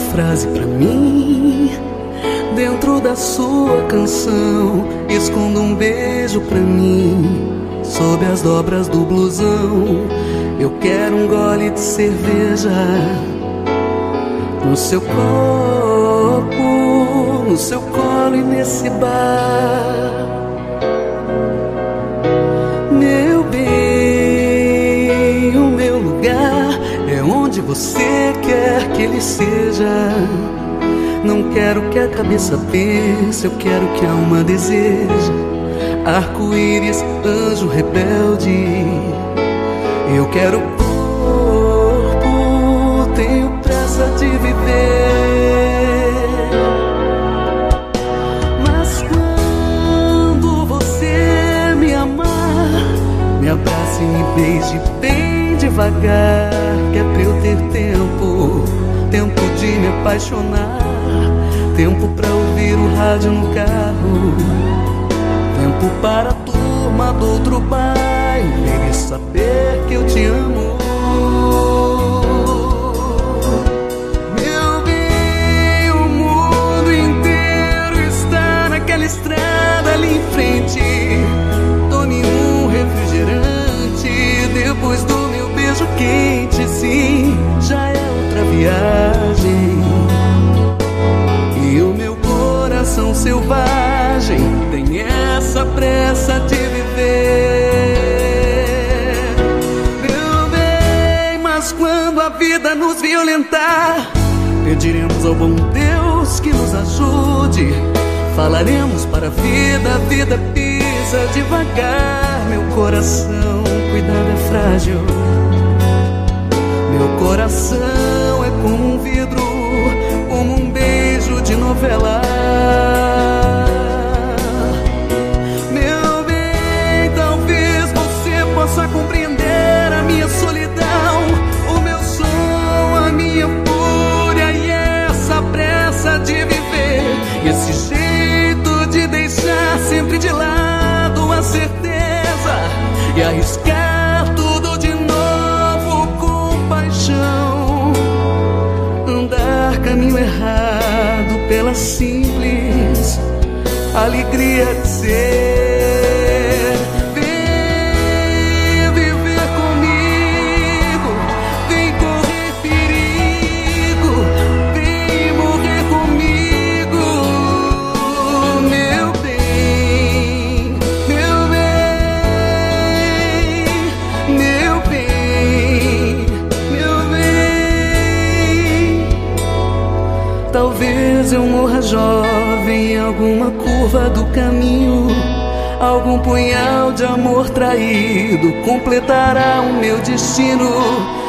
frase pra mim. Dentro da sua canção, esconda um beijo pra mim. Sob as dobras do blusão, eu quero um gole de cerveja. No seu copo, no seu colo e nesse bar. Meu bem, o meu lugar é onde você quer que ele seja. Não quero que a cabeça pense, eu quero que a alma deseja. Arco-íris, anjo rebelde, eu quero corpo, tenho pressa de viver. Mas quando você me amar, me abrace e me beije bem devagar, que é pra eu ter tempo, tempo de me apaixonar, tempo pra ouvir o rádio no carro, tempo para a turma do outro baile saber que eu te amo. Meu bem, o mundo inteiro está naquela estrada ali em frente. Tome um refrigerante depois do meu beijo quente. Sim, já é outra viagem. E o meu coração selvagem tem essa pressa de viver. Meu bem, mas quando a vida nos violentar, pediremos ao bom Deus que nos ajude. Falaremos para a vida pisa devagar. Meu coração, cuidado, é frágil. Meu coração é como um vidro, como um beijo de novela. Meu bem, talvez você possa compreender a minha solidão, o meu som, a minha fúria e essa pressa de viver, esse jeito de deixar sempre de lado a certeza e arriscar tudo de novo com paixão. Andar caminho errado pela simples alegria de ser. Vem viver comigo, vem correr perigo, vem morrer comigo. Meu bem, meu bem, meu bem, meu bem. Talvez eu morra jovem em alguma curva do caminho. Algum punhal de amor traído completará o meu destino.